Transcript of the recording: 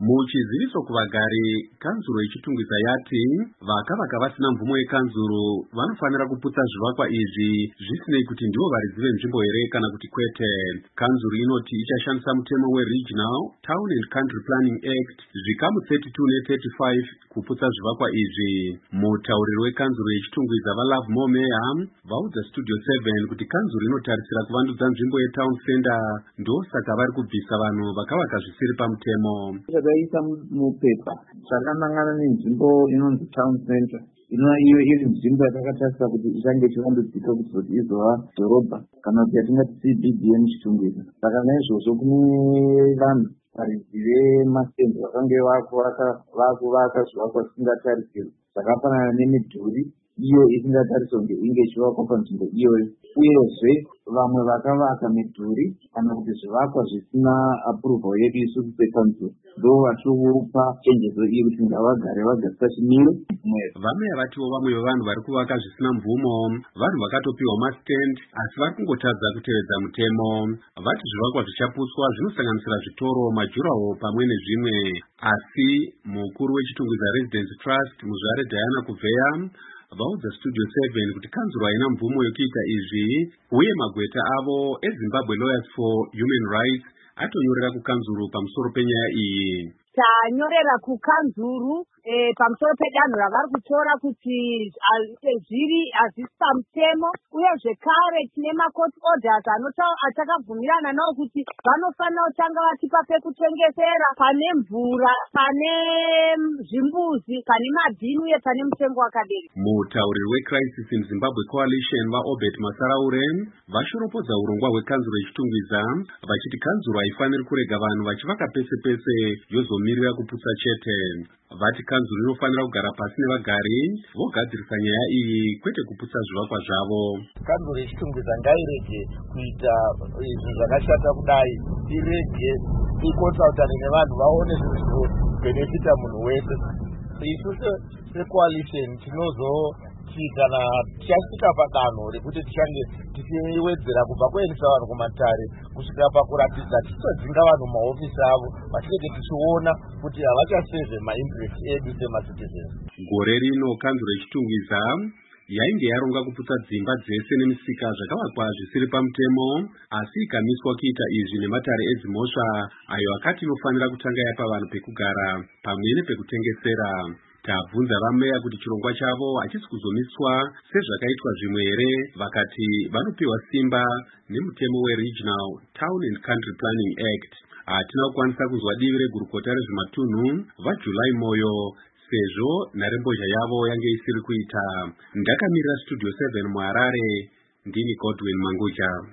Muchiziviso kuvagari, kanzuro ichitungidza yati vakavaka vasina mvumo yekanzuro vanofanira kuputsa zvivakwa izvi zvisinei kuti ndivo varidzi venzvimbo here kana kuti kwete. Kanzuro inoti ichashandisa mutemo weRegional Town and Country Planning Act zvikamu 32 ne35 kuputsa zvivakwa izvi. Mutauriri wekanzuro ichitungidza vaLove More Mayor vaudza Studio 7 kuti kanzuro inotarisira kuvandudza nzvimbo yetown center, ndosaka vari kubvisa vanhu vakavaka zvisiri pamutemo. Zvakaisa mupepa zvakanangana nenzvimbo inonzi town center, inova iyo iri nzvimbo yakakatarisa kuti ichange chivandudzika kuti izova dhorobha kana kuti yatingati CBD muchitungidza. Saka naizvozvo kune vanhu varidzi vemastenzi vakange vakuvaka zvivakwa zvisingatarisirwi zvakafanana nemidhuri iyo isingatariswa kunge inge ichivakwa panzvimbo iyoyo, uyezve vamwe vakavaka midhuri kana kuti zvivakwa zvisina approval yedu isusu sekanzuro, ndo vachiopa chenjedzo iyi kuti ngavagare vagadzisa chimiro. Vameya vatiwo vamwe vevanhu vari kuvaka zvisina mvumo vanhu vakatopiwa mastand asi vari kungotadza kutevedza mutemo. Vati zvivakwa zvichaputswa zvinosanganisira zvitoro, majuraho pamwe nezvimwe. Asi mukuru wechitungidza Residence Trust Muzvare Diana Kuveya vaudza Studio 7 kuti kanzuro haina mvumo yokuita izvi, uye magweta avo eZimbabwe Lawyers for Human Rights atonyorera kukanzuro pamusoro penyaya iyi. Tanyorera kukanzuro pamusoro pedanho ravari kutora kuti zviri hazvisi pamutemo, uye zvekare tine makoti orders atakabvumirana nawo kuti vanofanira kutanga vatipa pekutengesera pane mvura, pane zvimbuzi, pane mabhini uye pane mutengo wakadero. Mutauriri weCrisis in Zimbabwe Coalition vaObert Masaraure vashoropodza urongwa hwekanzuro ichitungidza vachiti kanzuro haifaniri kurega vanhu vachivaka pese pese yozomirira kuputsa chete. Vati kanzuro inofanira kugara pasi nevagari vogadzirisa nyaya iyi, kwete kuputsa zvivakwa zvavo. Kanzuro ichitungidza ngairege kuita izvi zvakashata kudai, irege ikonsultane nevanhu vaone zvinobenefita munhu wese. Isusu secoalition tinozoti kana tichasvika padanho rekuti tichange tichiwedzera kubva kuendesa vanhu kumatare kusvika pakuratidza tichidzinga vanhu mahofisi avo, vatinenge tichiona kuti havachaseve mainterest edu semacitizens. Gore rino kanzuro ichitungidza yainge yaronga kuputsa dzimba dzese nemisika zvakavakwa zvisiri pamutemo, asi ikamiswa kuita izvi nematare edzimhosva ayo akati inofanira kutanga yapa vanhu pekugara pamwe nepekutengesera. Tabvunza vameya kuti chirongwa chavo hachisi kuzomiswa sezvakaitwa zvimwe here, vakati vanopiwa simba nemutemo weRegional Town and Country Planning Act. Hatina kukwanisa kuzwa divi regurukota rezvematunhu vaJulai Moyo sezvo nharembozha yavo yange isiri kuita. Ndakamirira Studio 7 muHarare, ndini Godwin Manguja.